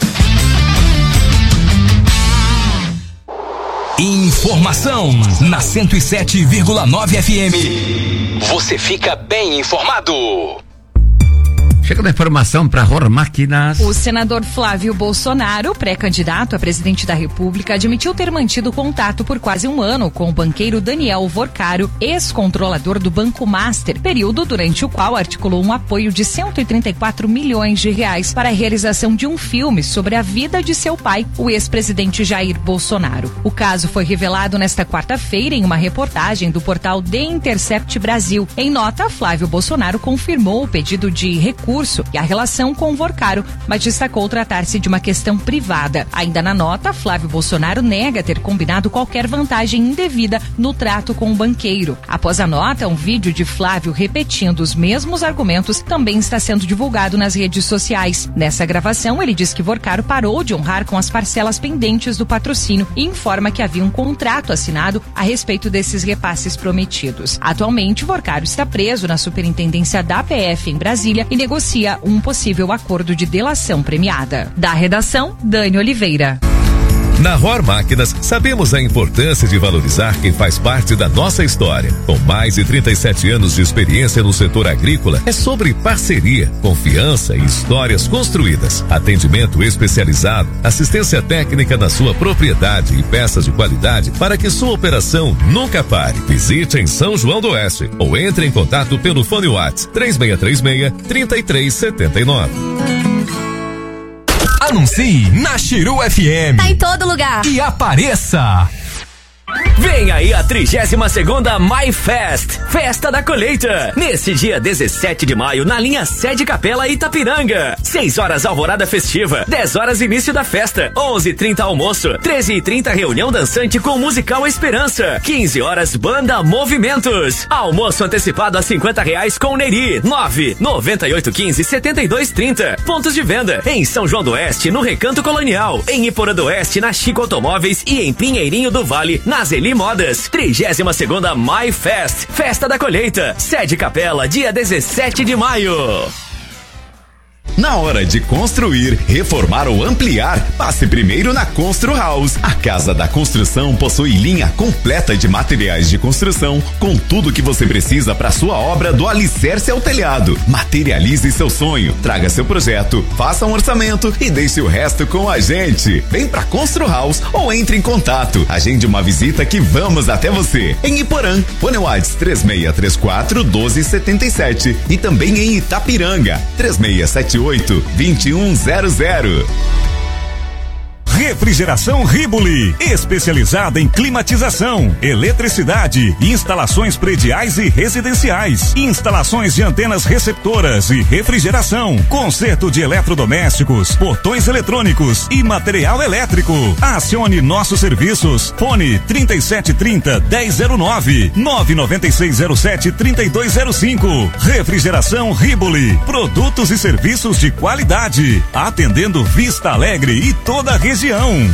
Informação na cento e sete vírgula nove F M. Você fica bem informado. Chega da informação para Ror Máquinas. O senador Flávio Bolsonaro, pré-candidato a presidente da República, admitiu ter mantido contato por quase um ano com o banqueiro Daniel Vorcaro, ex-controlador do Banco Master, período durante o qual articulou um apoio de cento e trinta e quatro milhões de reais para a realização de um filme sobre a vida de seu pai, o ex-presidente Jair Bolsonaro. O caso foi revelado nesta quarta-feira em uma reportagem do portal The Intercept Brasil. Em nota, Flávio Bolsonaro confirmou o pedido de recurso e a relação com o Vorcaro, mas destacou tratar-se de uma questão privada. Ainda na nota, Flávio Bolsonaro nega ter combinado qualquer vantagem indevida no trato com o banqueiro. Após a nota, um vídeo de Flávio repetindo os mesmos argumentos também está sendo divulgado nas redes sociais. Nessa gravação, ele diz que Vorcaro parou de honrar com as parcelas pendentes do patrocínio e informa que havia um contrato assinado a respeito desses repasses prometidos. Atualmente, Vorcaro está preso na Superintendência da P F em Brasília e negocia um possível acordo de delação premiada. Da redação, Dani Oliveira. Na Ror Máquinas, sabemos a importância de valorizar quem faz parte da nossa história. Com mais de trinta e sete anos de experiência no setor agrícola, é sobre parceria, confiança e histórias construídas. Atendimento especializado, assistência técnica na sua propriedade e peças de qualidade para que sua operação nunca pare. Visite em São João do Oeste ou entre em contato pelo fone WhatsApp três seis três seis, três três sete nove. Anuncie na Chiru F M. Tá em todo lugar. E apareça. Vem aí a trigésima segunda My Fest, Festa da Colheita. Nesse dia dezessete de maio, na linha Sede Capela Itapiranga. seis horas alvorada festiva, dez horas início da festa, onze e trinta almoço, treze e trinta reunião dançante com musical Esperança, quinze horas banda Movimentos. Almoço antecipado a cinquenta reais com Neri, nove noventa e oito quinze setenta e dois trinta. Pontos de venda em São João do Oeste, no Recanto Colonial, em Iporã do Oeste, na Chico Automóveis e em Pinheirinho do Vale, na Zeli Modas. trigésima segunda My Fest, Festa da Colheita, Sede Capela, dia dezessete de maio. Na hora de construir, reformar ou ampliar, passe primeiro na Constru House. A Casa da Construção possui linha completa de materiais de construção, com tudo que você precisa para sua obra do alicerce ao telhado. Materialize seu sonho, traga seu projeto, faça um orçamento e deixe o resto com a gente. Vem pra Constru House ou entre em contato. Agende uma visita que vamos até você. Em Iporã, Fone WhatsApp três seis três quatro, um dois sete sete e também em Itapiranga, três seis sete oito, dois um zero zero. Refrigeração Ribuli, especializada em climatização, eletricidade, instalações prediais e residenciais, instalações de antenas receptoras e refrigeração, conserto de eletrodomésticos, portões eletrônicos e material elétrico. Acione nossos serviços. Fone trinta e sete trinta, dez zero nove, nove nove seis zero sete, trinta e dois zero cinco. Refrigeração Ribuli, produtos e serviços de qualidade, atendendo Vista Alegre e toda a região.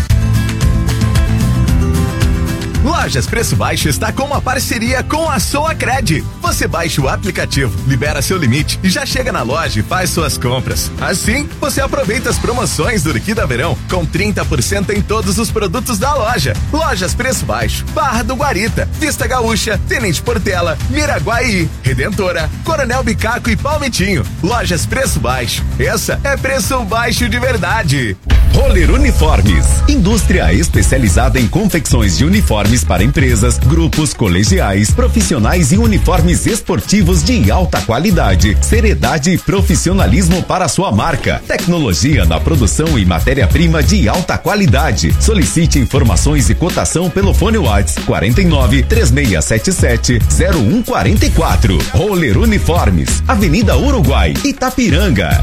Lojas Preço Baixo está com uma parceria com a Soacred. Você baixa o aplicativo, libera seu limite e já chega na loja e faz suas compras. Assim, você aproveita as promoções do Liquida Verão com trinta por cento em todos os produtos da loja. Lojas Preço Baixo, Barra do Guarita, Vista Gaúcha, Tenente Portela, Miraguaí, Redentora, Coronel Bicaco e Palmitinho. Lojas Preço Baixo. Essa é preço baixo de verdade. Roller Uniformes, indústria especializada em confecções de uniformes para empresas, grupos, colegiais, profissionais e uniformes esportivos de alta qualidade, seriedade e profissionalismo para sua marca. Tecnologia na produção e matéria-prima de alta qualidade. Solicite informações e cotação pelo fone WhatsApp quarenta e nove, três seis sete sete, zero um quatro quatro. Roller Uniformes, Avenida Uruguai, Itapiranga.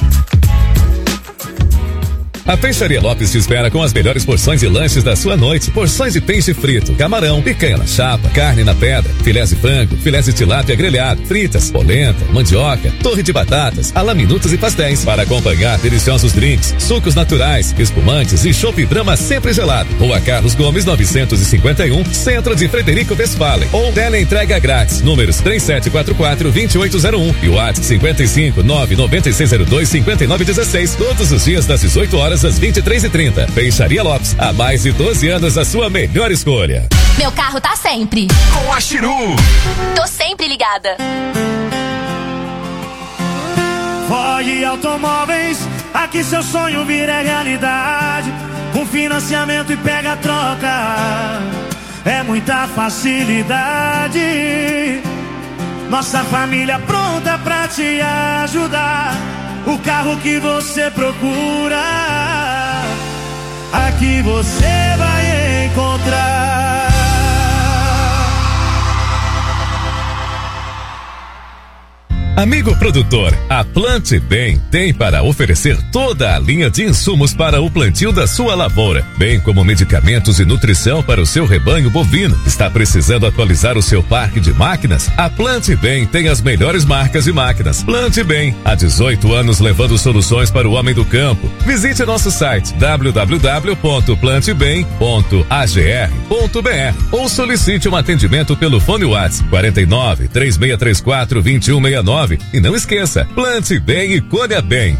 A Peixaria Lopes te espera com as melhores porções e lanches da sua noite. Porções de peixe frito, camarão, picanha na chapa, carne na pedra, filés de frango, filés de tilápia grelhado, fritas, polenta, mandioca, torre de batatas, alaminutos e pastéis. Para acompanhar deliciosos drinks, sucos naturais, espumantes e chopp Brahma sempre gelado. Rua Carlos Gomes novecentos e cinquenta e um, Centro de Frederico Westphalen. Ou teleentrega grátis, números três sete quatro quatro, dois oito zero um e o WhatsApp cinquenta e cinco, nove nove seis zero dois, cinquenta e nove dezesseis. Todos os dias das dezoito horas às vinte e três e trinta. Peixaria Lopes, há mais de doze anos a sua melhor escolha. Meu carro tá sempre com a Chiru. Tô sempre ligada. Ford Automóveis, aqui seu sonho vira realidade. Com financiamento e pega troca, é muita facilidade. Nossa família pronta pra te ajudar. O carro que você procura, aqui você vai encontrar. Amigo produtor, a Plante Bem tem para oferecer toda a linha de insumos para o plantio da sua lavoura, bem como medicamentos e nutrição para o seu rebanho bovino. Está precisando atualizar o seu parque de máquinas? A Plante Bem tem as melhores marcas e máquinas. Plante Bem, há dezoito anos levando soluções para o homem do campo. Visite nosso site w w w ponto plante bem ponto a g r ponto b r ou solicite um atendimento pelo fone WhatsApp quarenta e nove, três seis três quatro, dois um seis nove. E não esqueça, plante bem e colha bem.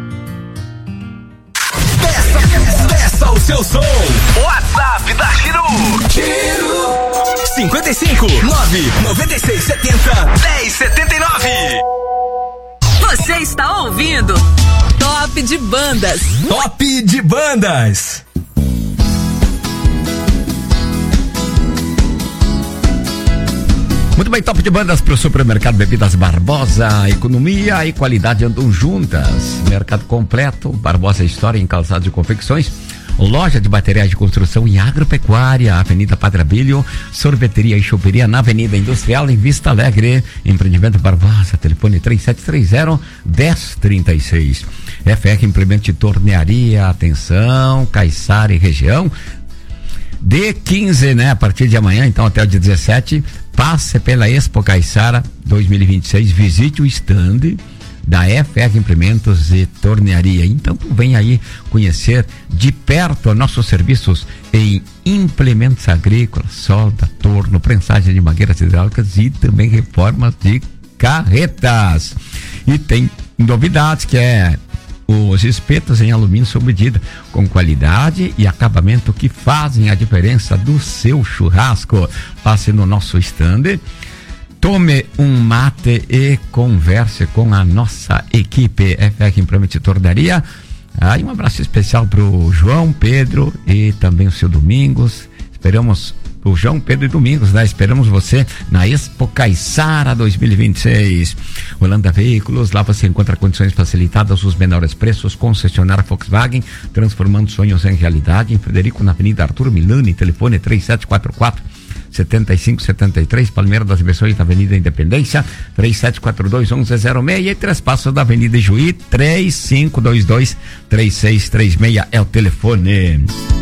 Peça, peça o seu som. WhatsApp da Chiru. Chiru. cinquenta e cinco, nove noventa e seis, setenta, dez setenta e nove. Você está ouvindo Top de Bandas. Top de Bandas. Muito bem, Top de Bandas para o Supermercado Bebidas Barbosa. Economia e qualidade andam juntas. Mercado completo, Barbosa História em calçados e confecções. Loja de materiais de construção e agropecuária, Avenida Padre Abílio. Sorveteria e choperia na Avenida Industrial em Vista Alegre. Empreendimento Barbosa, telefone três sete três zero, um zero três seis. F R Implemento de Tornearia, atenção, Caiçara e região. D quinze, né? A partir de amanhã, então até o dia dezessete, passe pela Expo Caiçara dois mil e vinte e seis, visite o stand da F R Implementos e Tornearia. Então vem aí conhecer de perto nossos serviços em implementos agrícolas, solda, torno, prensagem de mangueiras hidráulicas e também reformas de carretas. E tem novidades que é os espetos em alumínio sob medida, com qualidade e acabamento que fazem a diferença do seu churrasco. Passe no nosso stand, tome um mate e converse com a nossa equipe F R Implemento e Tornearia. Aí um abraço especial pro João Pedro e também o seu Domingos. Esperamos o João Pedro e Domingos, né? Esperamos você na Expo Caiçara dois mil e vinte e seis. Holanda Veículos, lá você encontra condições facilitadas, os menores preços, concessionária Volkswagen, transformando sonhos em realidade. Em Frederico, na Avenida Arthur Milani, telefone três sete quatro quatro, sete cinco sete três, Palmeira das Missões, na Avenida Independência, três sete quatro dois, um um zero seis, e Três Passos da Avenida Ijuí, três cinco dois dois, três seis três seis é o telefone.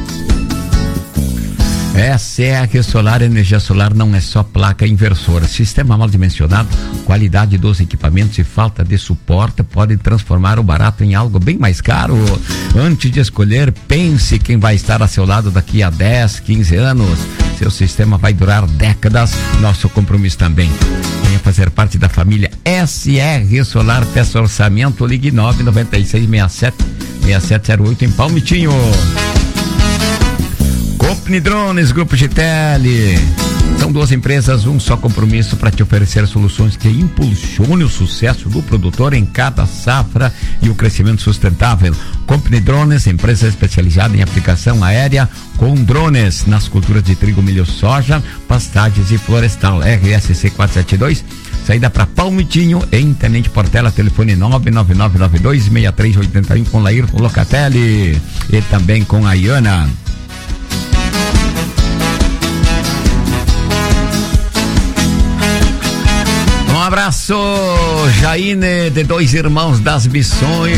S R Solar, energia solar não é só placa inversora. Sistema mal dimensionado, qualidade dos equipamentos e falta de suporte podem transformar o barato em algo bem mais caro. Antes de escolher, pense quem vai estar a seu lado daqui a dez, quinze anos. Seu sistema vai durar décadas. Nosso compromisso também. Venha fazer parte da família S R Solar. Peça orçamento, ligue nove nove seis, seis sete, seis sete zero oito em Palmitinho. Compre Drones, Grupo G T L. São duas empresas, um só compromisso para te oferecer soluções que impulsionem o sucesso do produtor em cada safra e o crescimento sustentável. Compre Drones, empresa especializada em aplicação aérea com drones nas culturas de trigo, milho, soja, pastagens e florestal. R S C quatrocentos e setenta e dois, saída para Palmitinho, em Tenente Portela, telefone nove nove nove nove dois seis três oito um com Laírton Locatelli e também com a Iana. Um abraço, Jaine, de Dois Irmãos das Missões.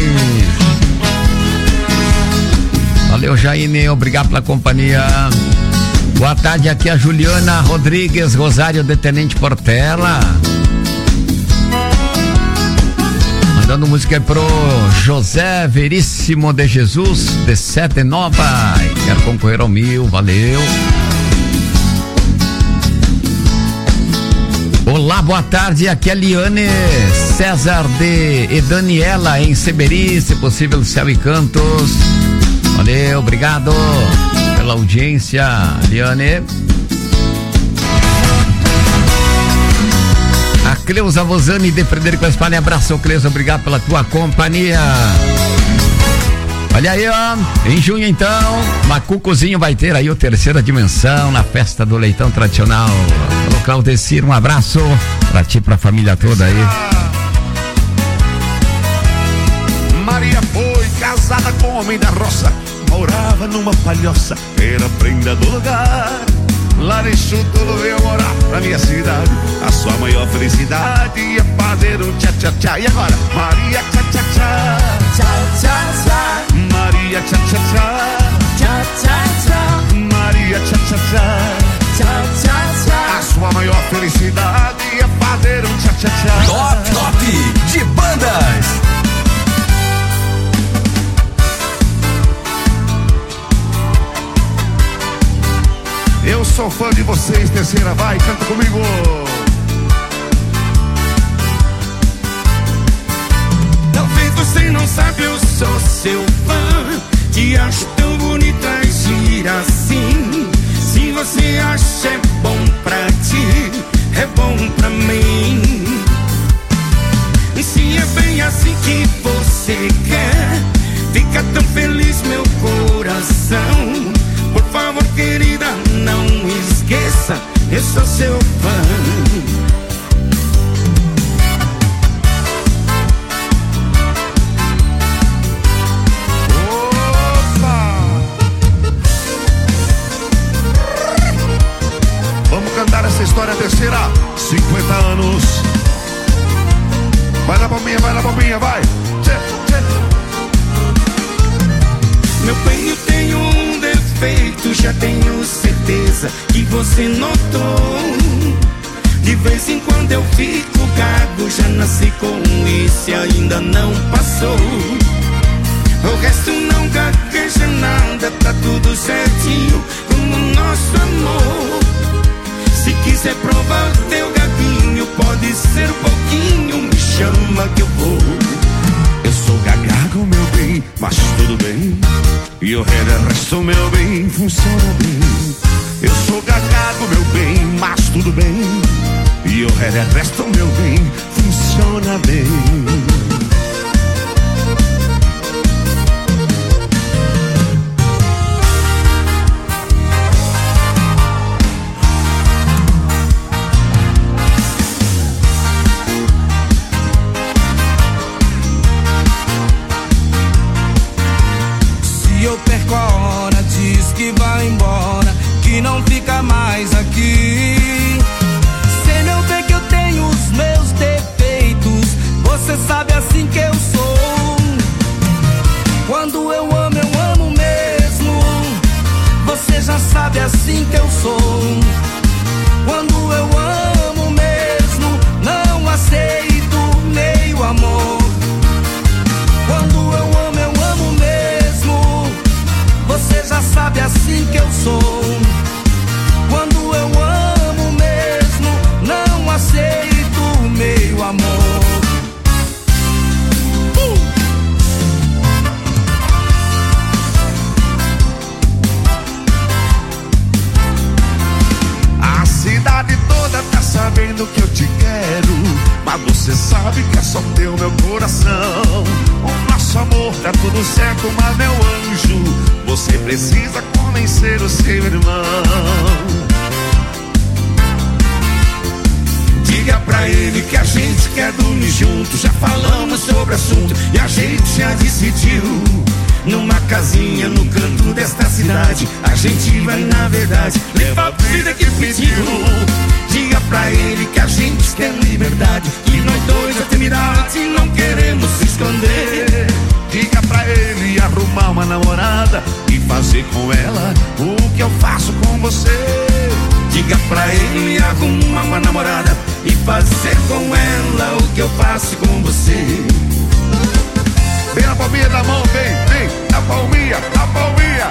Valeu, Jaine, obrigado pela companhia. Boa tarde, aqui é a Juliana Rodrigues, Rosário de Tenente Portela. Mandando música pro José Veríssimo de Jesus, de Sete Nova. Quero concorrer ao mil, valeu. Olá, boa tarde, aqui é Liane César de e Daniela em Seberi, se possível, Céu e Cantos. Valeu, obrigado pela audiência, Liane. A Cleusa Vozani de Frederico Espalha, abraço, Cleusa, obrigado pela tua companhia. Olha aí, ó, em junho então, Macucozinho vai ter aí o Terceira Dimensão na festa do leitão tradicional. Alô, Claudecir, um abraço pra ti, pra família toda aí. Maria foi casada com um homem da roça, morava numa palhoça, era prenda do lugar. Lá deixou tudo, veio morar na minha cidade. A sua maior felicidade ia fazer um tchá-tchá-tchá. E agora? Maria tchá-tchá-tchá, tchá-tchá-tchá. Maria tchá-tchá-tchá, tchá-tchá-tchá. Maria tchá-tchá-tchá, tchá-tchá-tchá. A sua maior felicidade ia fazer um tchá-tchá-tchá. Top, top de bandas. Eu sou fã de vocês, terceira, vai, canta comigo. Talvez você não sabe, eu sou seu fã. Te acho tão bonita e gira assim. Se você acha é bom pra ti, é bom pra mim. E se é bem assim que você quer, fica tão feliz meu coração. Por favor, querida, não esqueça, eu sou seu fã. Opa! Vamos cantar essa história terceira, cinquenta anos. Vai na bombinha, vai na bombinha, vai. Tchê, tchê. Meu bem, eu tenho um defeito, já tenho certeza que você notou. De vez em quando eu fico gago, já nasci com isso e ainda não passou. O resto não gagueja nada, tá tudo certinho como o nosso amor. Se quiser provar teu gaguinho, pode ser pouquinho, me chama que eu vou. Eu sou gagago, meu bem, mas tudo bem. E o resto, meu bem, funciona bem. Eu sou gagago, meu bem, mas tudo bem. E o resto, meu bem, funciona bem. Eu perco a hora, diz que vai embora, que não fica mais aqui. Sei, meu bem, que eu tenho os meus defeitos, você sabe assim que eu sou. Quando eu amo, eu amo mesmo, você já sabe assim que eu sou. Quando eu amo mesmo, não aceito meio amor. Quando eu amo, eu amo mesmo, você já sabe assim que eu sou. Quando eu amo mesmo, não aceito meio amor. uh! tá tudo certo, mas meu anjo, você precisa convencer o seu irmão. Diga pra ele que a gente quer dormir junto. Já falamos sobre o assunto e a gente já decidiu. Numa casinha no canto desta cidade, a gente vai na verdade levar a vida que pediu. Diga pra ele que a gente quer liberdade, que nós dois até mirade não queremos se esconder. Diga pra ele arrumar uma namorada e fazer com ela o que eu faço com você. Diga pra ele arrumar uma namorada e fazer com ela o que eu faço com você. Vem na palminha da mão, vem, vem, na palminha, na palminha.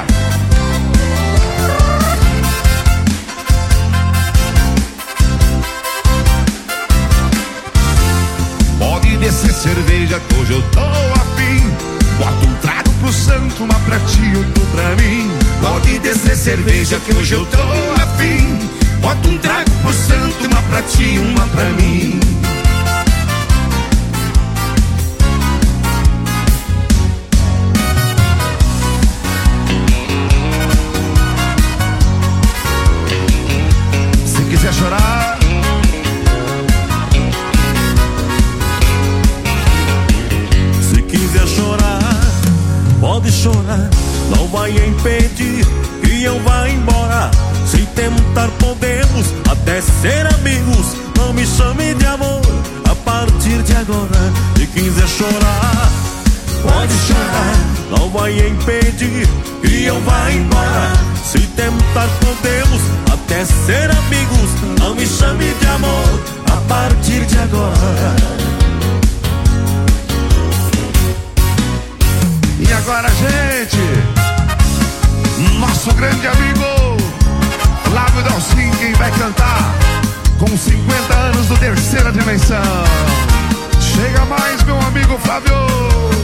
Pode descer cerveja que hoje eu tô afim. Bota um trago pro santo, uma pra ti, outro pra mim. Pode descer cerveja que hoje eu tô afim. Bota um trago pro santo, uma pra ti, uma pra mim. Se quiser chorar, se quiser chorar, pode chorar, não vai impedir que eu vá embora. Se tentar podemos até ser amigos, não me chame de amor a partir de agora. Se quiser chorar, pode chorar, não vai impedir que eu vá embora. Se tentar podemos até ser amigos, não me chame de amor a partir de agora. e agora, gente, nosso grande amigo Flávio Dalcin, quem vai cantar com cinquenta anos do Terceira Dimensão. Chega mais, meu amigo Flávio.